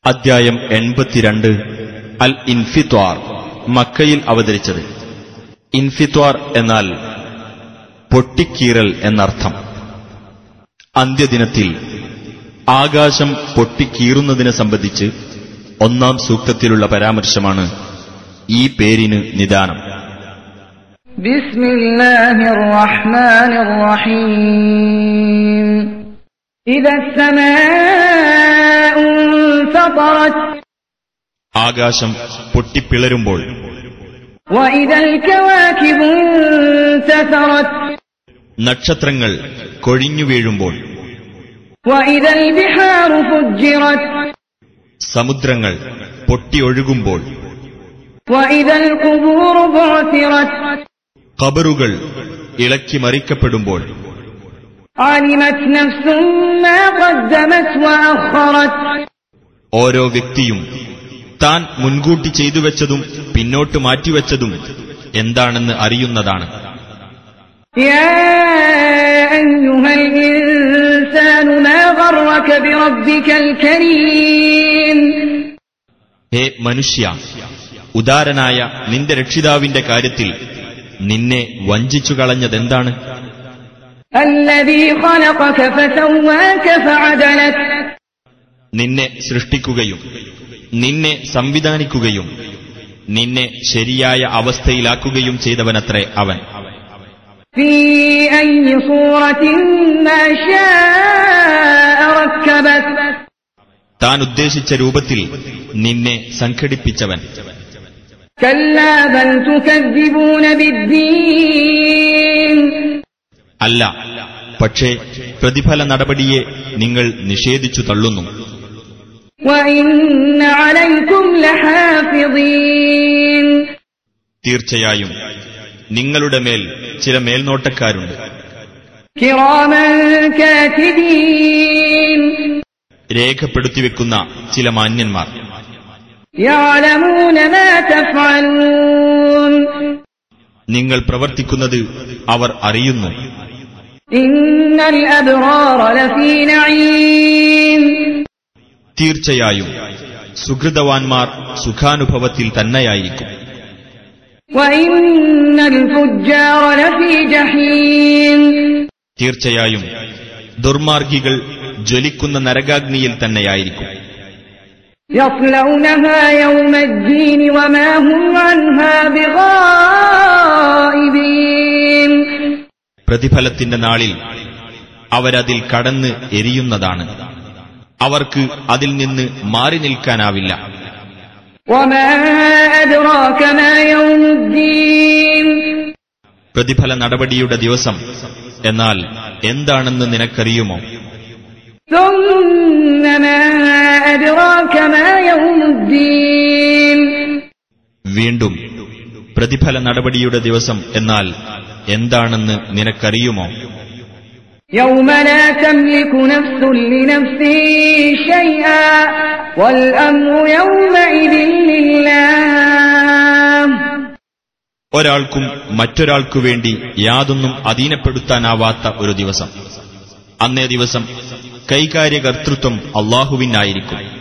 അദ്ധ്യായം 82 അൽ ഇൻഫിത്വാർ, മക്കയിൽ അവതരിച്ചത്. ഇൻഫിത്വാർ എന്നാൽ പൊട്ടിക്കീറൽ എന്നർത്ഥം. അന്ത്യദിനത്തിൽ ആകാശം പൊട്ടിക്കീറുന്നതിനെ സംബന്ധിച്ച് 1-ാം സൂക്തത്തിലുള്ള പരാമർശമാണ് ഈ പേരിന് നിദാനം. ബിസ്മില്ലാഹിർ റഹ്മാനിർ റഹീം. ഇദസ്സമാഉ ഫതറത്, ആകാശം പൊട്ടിപ്പിളരുമ്പോൾ. വഇദൽ കവാകിബു തസറത്, നക്ഷത്രങ്ങൾ കൊഴിഞ്ഞു വീഴുമ്പോൾ. വഇദൽ ബിഹാറു ഫുജ്ജിറത്, സമുദ്രങ്ങൾ പൊട്ടിയൊഴുകുമ്പോൾ. വഇദൽ ഖുബൂറു ബുഅ്തിറത്, ഖബറുകൾ ഇളക്കി മറിക്കപ്പെടുമ്പോൾ. അലിമത് നഫ്സും മാ ഖദ്ദമത് വഅഖറത്, ഓരോ വ്യക്തിയും താൻ മുൻകൂട്ടി ചെയ്തുവെച്ചതും പിന്നോട്ട് മാറ്റിവെച്ചതും എന്താണെന്ന് അറിയുന്നതാണ്. യാ അയ്യുഹൽ ഇൻസാനു മാ ഗർറക ബിറബ്ബികൽ കരീം, ഹേ മനുഷ്യ, ഉദാരനായ നിന്റെ രക്ഷിതാവിന്റെ കാര്യത്തിൽ നിന്നെ വഞ്ചിച്ചു കളഞ്ഞതെന്താണ്? അല്ലദീ ഖലഖക ഫസവ്വാക ഫഅദലക, നിന്നെ സൃഷ്ടിക്കുകയും നിന്നെ സംവിധാനിക്കുകയും നിന്നെ ശരിയായ അവസ്ഥയിലാക്കുകയും ചെയ്തവനത്രേ അവൻ. ഫീ അയ്യി സൂറത്തിൻ മാ ശാഅ റക്കബക, താൻ ഉദ്ദേശിച്ച രൂപത്തിൽ നിന്നെ സംഘടിപ്പിച്ചവൻ. കല്ലാ ബൽ തുകദ്ദിബൂന ബിദ്ദീൻ, അല്ല, പക്ഷേ പ്രതിഫല നടപടിയെ നിങ്ങൾ നിഷേധിച്ചു തള്ളുന്നു. വഇന്ന അലൈക്കും ലഹാഫിളീൻ, തീർച്ചയായും നിങ്ങളുടെ മേൽ ചില മേൽനോട്ടക്കാരുണ്ട്. കിറാമൻ കാതിബീൻ, രേഖപ്പെടുത്തിവെക്കുന്ന ചില മാന്യന്മാർ. യഅലമൂന മാ തഫ്അലൂൻ, നിങ്ങൾ പ്രവർത്തിക്കുന്നത് അവർ അറിയുന്നു. ഇന്നൽ അബ്റാറ ലഫീ നഈം, തീർച്ചയായും സുഹൃതവാൻമാർ സുഖാനുഭവത്തിൽ തന്നെയായിരിക്കും. വഇന്നൽ ഫുജ്ജാറ ലഫീ ജഹീം, തീർച്ചയായും ദുർമാർഗികൾ ജ്വലിക്കുന്ന നരകാഗ്നിയിൽ തന്നെയായിരിക്കും. യസ്ലൗനഹാ യൗമദ്ദീൻ വമാ ഹും അൻഹാ ബിഗായിബീൻ, പ്രതിഫലത്തിന്റെ നാളിൽ അവരതിൽ കടന്ന് എരിയുന്നതാണ്. അവർക്ക് അതിൽ നിന്ന് മാറി നിൽക്കാനാവില്ല. വമാ അദ്റാക മാ യൗമുദ്ദീൻ, പ്രതിഫല നടപടിയുടെ ദിവസം എന്നാൽ എന്താണെന്ന് നിനക്കറിയുമോ? ثم ما أدراك ما يوم الدين, വീണ്ടും പ്രതിഫല നടപടിയുടെ ദിവസം എന്നാൽ എന്താണെന്ന് നിനക്കറിയുമോ? يوم لا تملك نفس لنفس شيئا والأمر يومئذ لله, ഒരാൾക്കും മറ്റൊരാൾക്കു വേണ്ടി യാതൊന്നും അധീനപ്പെടുത്താനാവാത്ത ഒരു ദിവസം. അന്നേ ദിവസം കൈകാര്യകർത്തൃത്വം അല്ലാഹുവിനായിരിക്കും.